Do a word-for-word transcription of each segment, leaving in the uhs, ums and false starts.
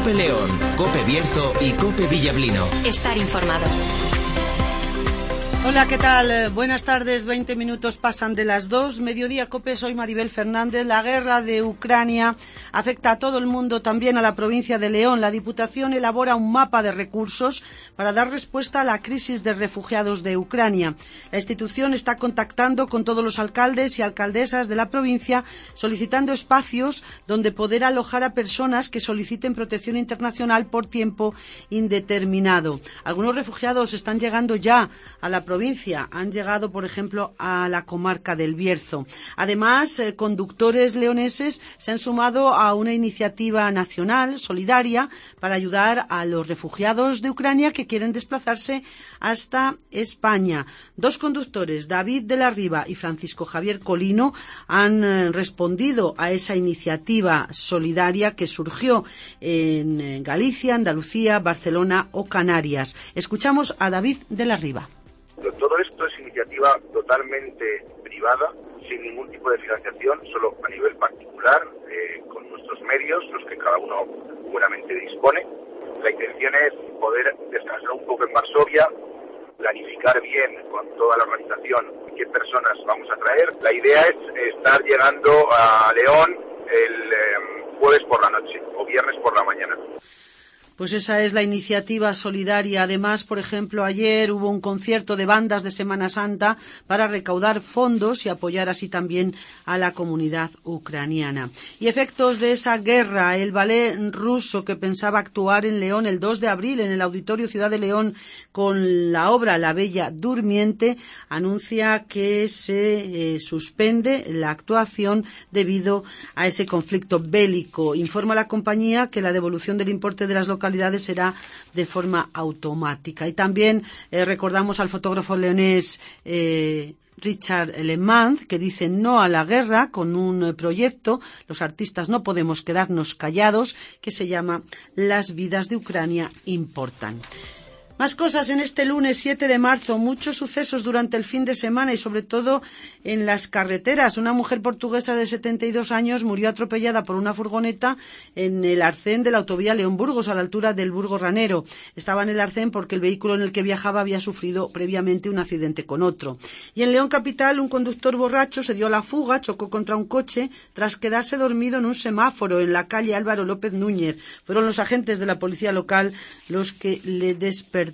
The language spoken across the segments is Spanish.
COPE León, COPE Bierzo y COPE Villablino. Estar informado. Hola, ¿qué tal? Buenas tardes, veinte minutos pasan de las dos. Mediodía COPE, soy Maribel Fernández. La guerra de Ucrania afecta a todo el mundo, también a la provincia de León. La Diputación elabora un mapa de recursos para dar respuesta a la crisis de refugiados de Ucrania. La institución está contactando con todos los alcaldes y alcaldesas de la provincia, solicitando espacios donde poder alojar a personas que soliciten protección internacional por tiempo indeterminado. Algunos refugiados están llegando ya a la provincia. provincia. Han llegado, por ejemplo, a la comarca del Bierzo. Además, eh, conductores leoneses se han sumado a una iniciativa nacional solidaria para ayudar a los refugiados de Ucrania que quieren desplazarse hasta España. Dos conductores, David de la Riva y Francisco Javier Colino, han eh, respondido a esa iniciativa solidaria que surgió en Galicia, Andalucía, Barcelona o Canarias. Escuchamos a David de la Riva. Todo esto es iniciativa totalmente privada, sin ningún tipo de financiación, solo a nivel particular, eh, con nuestros medios, los que cada uno buenamente dispone. La intención es poder descansar un poco en Varsovia, planificar bien con toda la organización qué personas vamos a traer. La idea es estar llegando a León el eh, jueves por la noche o viernes por la mañana. Pues esa es la iniciativa solidaria. Además, por ejemplo, ayer hubo un concierto de bandas de Semana Santa para recaudar fondos y apoyar así también a la comunidad ucraniana. Y efectos de esa guerra, el ballet ruso que pensaba actuar en León el dos de abril en el Auditorio Ciudad de León con la obra La Bella Durmiente, anuncia que se eh, suspende la actuación debido a ese conflicto bélico. Informa la compañía que la devolución del importe de las localidades será de forma automática. Y también eh, recordamos al fotógrafo leonés eh, Richard Lemans, que dice no a la guerra con un eh, proyecto, los artistas no podemos quedarnos callados, que se llama Las vidas de Ucrania importan. Más cosas en este lunes siete de marzo, muchos sucesos durante el fin de semana y sobre todo en las carreteras. Una mujer portuguesa de setenta y dos años murió atropellada por una furgoneta en el arcén de la autovía León-Burgos, a la altura del Burgo Ranero. Estaba en el arcén porque el vehículo en el que viajaba había sufrido previamente un accidente con otro. Y en León Capital, un conductor borracho se dio a la fuga, chocó contra un coche tras quedarse dormido en un semáforo en la calle Álvaro López Núñez. Fueron los agentes de la policía local los que le despertaron.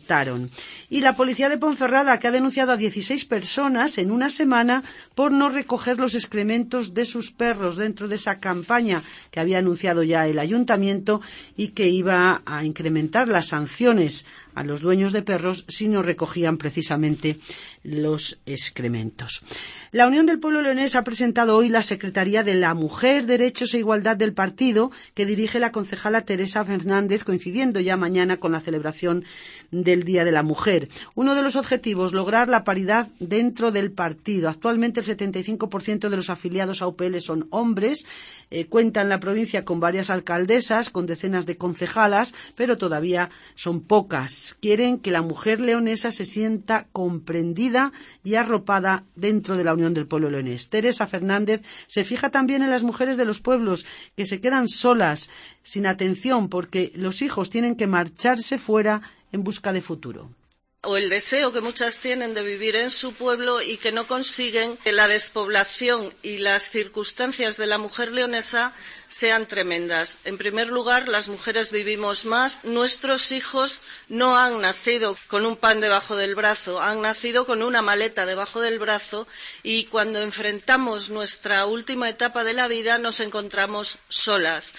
Y la policía de Ponferrada, que ha denunciado a dieciséis personas en una semana por no recoger los excrementos de sus perros dentro de esa campaña que había anunciado ya el ayuntamiento y que iba a incrementar las sanciones a los dueños de perros si no recogían precisamente los excrementos. La Unión del Pueblo Leonés ha presentado hoy la Secretaría de la Mujer, Derechos e Igualdad del partido que dirige la concejala Teresa Fernández, coincidiendo ya mañana con la celebración del Día de la Mujer. Uno de los objetivos, lograr la paridad dentro del partido. Actualmente el setenta y cinco por ciento de los afiliados a U P L son hombres. Eh, cuenta en la provincia con varias alcaldesas, con decenas de concejalas, pero todavía son pocas. Quieren que la mujer leonesa se sienta comprendida y arropada dentro de la Unión del Pueblo Leonés. Teresa Fernández se fija también en las mujeres de los pueblos que se quedan solas, sin atención, porque los hijos tienen que marcharse fuera en busca de futuro. O el deseo que muchas tienen de vivir en su pueblo y que no consiguen que la despoblación y las circunstancias de la mujer leonesa sean tremendas. En primer lugar, las mujeres vivimos más. Nuestros hijos no han nacido con un pan debajo del brazo, han nacido con una maleta debajo del brazo y cuando enfrentamos nuestra última etapa de la vida nos encontramos solas.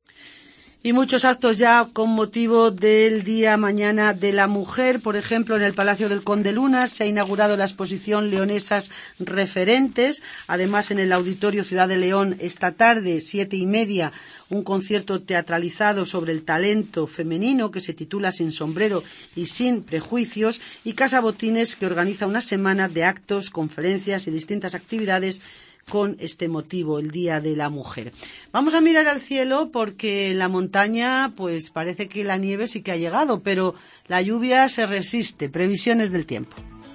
Y muchos actos ya con motivo del Día Mañana de la Mujer. Por ejemplo, en el Palacio del Conde Lunas se ha inaugurado la exposición Leonesas Referentes. Además, en el Auditorio Ciudad de León, esta tarde, siete y media, un concierto teatralizado sobre el talento femenino que se titula Sin sombrero y sin prejuicios. Y Casa Botines, que organiza una semana de actos, conferencias y distintas actividades con este motivo, el Día de la Mujer. Vamos a mirar al cielo porque en la montaña pues parece que la nieve sí que ha llegado, pero la lluvia se resiste. Previsiones del tiempo.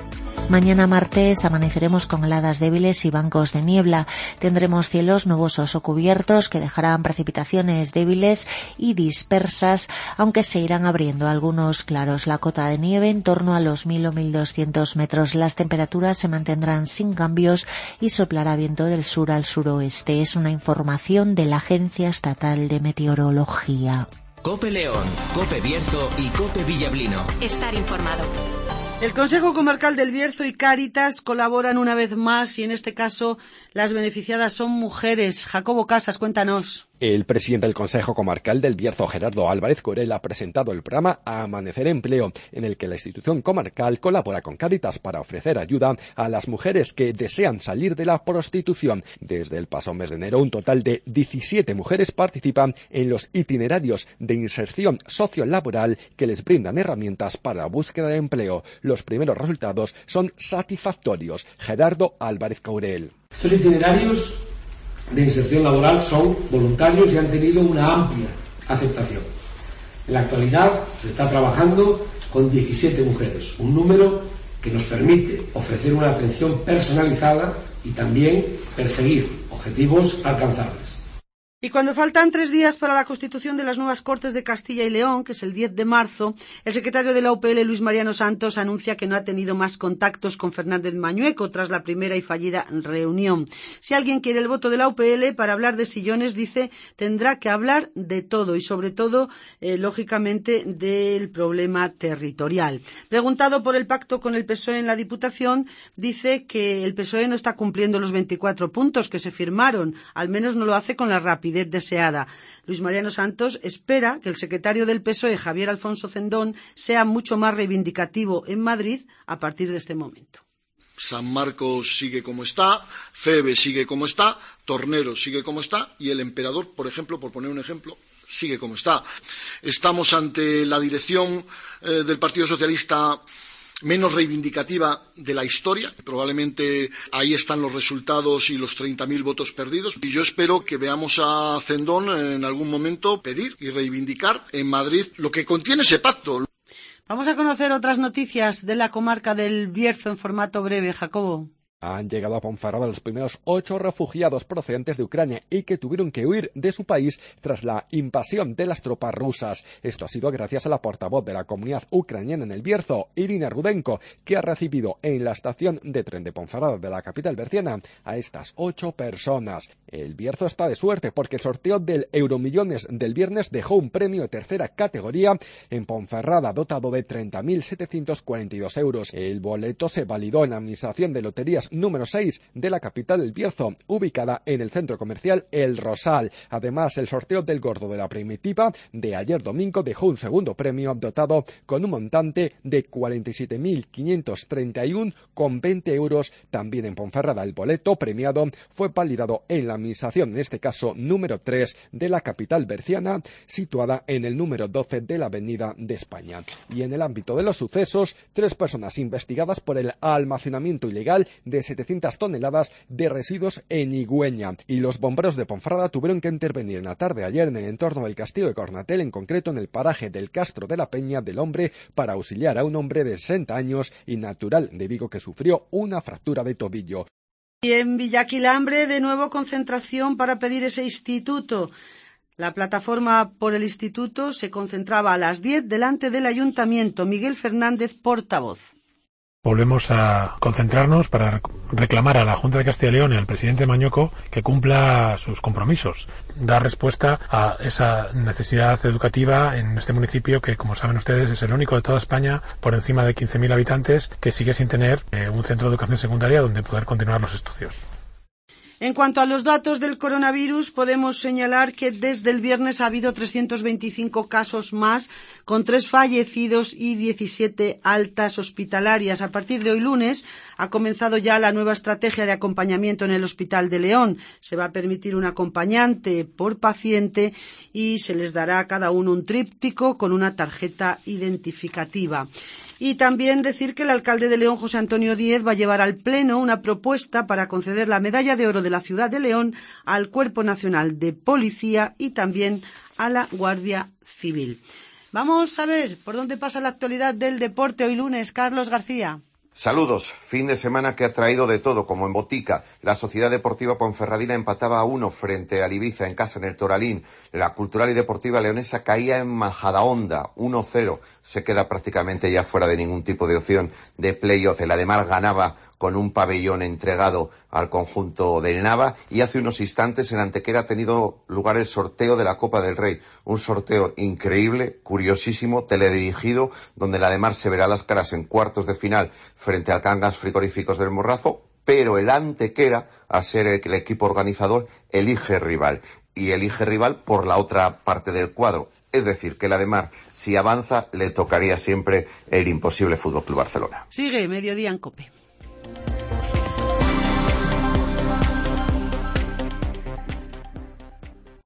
Mañana martes amaneceremos con heladas débiles y bancos de niebla. Tendremos cielos nubosos o cubiertos que dejarán precipitaciones débiles y dispersas, aunque se irán abriendo algunos claros. La cota de nieve en torno a los mil o mil doscientos metros. Las temperaturas se mantendrán sin cambios y soplará viento del sur al suroeste. Es una información de la Agencia Estatal de Meteorología. COPE León, COPE Bierzo y COPE Villablino. Estar informado. El Consejo Comarcal del Bierzo y Cáritas colaboran una vez más y en este caso las beneficiadas son mujeres. Jacobo Casas, cuéntanos. El presidente del Consejo Comarcal del Bierzo, Gerardo Álvarez Corel, ha presentado el programa Amanecer Empleo, en el que la institución comarcal colabora con Cáritas para ofrecer ayuda a las mujeres que desean salir de la prostitución. Desde el pasado mes de enero, un total de diecisiete mujeres participan en los itinerarios de inserción sociolaboral que les brindan herramientas para la búsqueda de empleo. Los primeros resultados son satisfactorios. Gerardo Álvarez Corel. Estos itinerarios de inserción laboral son voluntarios y han tenido una amplia aceptación. En la actualidad se está trabajando con diecisiete mujeres, un número que nos permite ofrecer una atención personalizada y también perseguir objetivos alcanzables. Y cuando faltan tres días para la constitución de las nuevas Cortes de Castilla y León, que es el diez de marzo, el secretario de la U P L, Luis Mariano Santos, anuncia que no ha tenido más contactos con Fernández Mañueco tras la primera y fallida reunión. Si alguien quiere el voto de la U P L para hablar de sillones, dice, tendrá que hablar de todo y sobre todo, eh, lógicamente, del problema territorial. Preguntado por el pacto con el P S O E en la Diputación, dice que el P S O E no está cumpliendo los veinticuatro puntos que se firmaron, al menos no lo hace con la rapidez deseada. Luis Mariano Santos espera que el secretario del P S O E, Javier Alfonso Cendón, sea mucho más reivindicativo en Madrid a partir de este momento. San Marcos sigue como está, Febe sigue como está, Tornero sigue como está y el Emperador, por ejemplo, por poner un ejemplo, sigue como está. Estamos ante la dirección eh, del Partido Socialista menos reivindicativa de la historia. Probablemente ahí están los resultados y los treinta mil votos perdidos. Y yo espero que veamos a Cendón en algún momento pedir y reivindicar en Madrid lo que contiene ese pacto. Vamos a conocer otras noticias de la comarca del Bierzo en formato breve, Jacobo. Han llegado a Ponferrada los primeros ocho refugiados procedentes de Ucrania y que tuvieron que huir de su país tras la invasión de las tropas rusas. Esto ha sido gracias a la portavoz de la comunidad ucraniana en el Bierzo, Irina Rudenko, que ha recibido en la estación de tren de Ponferrada de la capital berciana a estas ocho personas. El Bierzo está de suerte porque el sorteo del Euromillones del viernes dejó un premio de tercera categoría en Ponferrada dotado de treinta mil setecientos cuarenta y dos euros. El boleto se validó en la administración de loterías número seis de la capital del Bierzo, ubicada en el centro comercial El Rosal. Además, el sorteo del Gordo de la Primitiva de ayer domingo dejó un segundo premio dotado con un montante de cuarenta y siete mil quinientos treinta y uno con veinte euros. También en Ponferrada el boleto premiado fue validado en la administración, en este caso número tres de la capital berciana, situada en el número doce de la Avenida de España. Y en el ámbito de los sucesos, tres personas investigadas por el almacenamiento ilegal de setecientas toneladas de residuos en Igüeña. Y los bomberos de Ponferrada tuvieron que intervenir en la tarde de ayer en el entorno del castillo de Cornatel, en concreto en el paraje del Castro de la Peña del Hombre, para auxiliar a un hombre de sesenta años y natural de Vigo que sufrió una fractura de tobillo. Y en Villaquilambre, de nuevo concentración para pedir ese instituto. La plataforma por el instituto se concentraba a las diez delante del ayuntamiento. Miguel Fernández, portavoz. Volvemos a concentrarnos para reclamar a la Junta de Castilla y León y al presidente Mañueco que cumpla sus compromisos, dar respuesta a esa necesidad educativa en este municipio que, como saben ustedes, es el único de toda España, por encima de quince mil habitantes, que sigue sin tener eh, un centro de educación secundaria donde poder continuar los estudios. En cuanto a los datos del coronavirus, podemos señalar que desde el viernes ha habido trescientos veinticinco casos más, con tres fallecidos y diecisiete altas hospitalarias. A partir de hoy lunes ha comenzado ya la nueva estrategia de acompañamiento en el Hospital de León. Se va a permitir un acompañante por paciente y se les dará a cada uno un tríptico con una tarjeta identificativa. Y también decir que el alcalde de León, José Antonio Díez, va a llevar al Pleno una propuesta para conceder la Medalla de Oro de la Ciudad de León al Cuerpo Nacional de Policía y también a la Guardia Civil. Vamos a ver por dónde pasa la actualidad del deporte hoy lunes. Carlos García. Saludos. Fin de semana que ha traído de todo, como en botica. La Sociedad Deportiva Ponferradina empataba a uno frente al Ibiza en casa en el Toralín. La Cultural y Deportiva Leonesa caía en Majadahonda, uno cero. Se queda prácticamente ya fuera de ningún tipo de opción de play-off. El Ademar ganaba con un pabellón entregado al conjunto del Nava, y hace unos instantes en Antequera ha tenido lugar el sorteo de la Copa del Rey. Un sorteo increíble, curiosísimo, teledirigido, donde el Ademar se verá las caras en cuartos de final frente al Cangas Frigoríficos del Morrazo, pero el Antequera, a ser el equipo organizador, elige rival. Y elige rival por la otra parte del cuadro. Es decir, que el Ademar, si avanza, le tocaría siempre el imposible Fútbol Club Barcelona. Sigue Mediodía en COPE.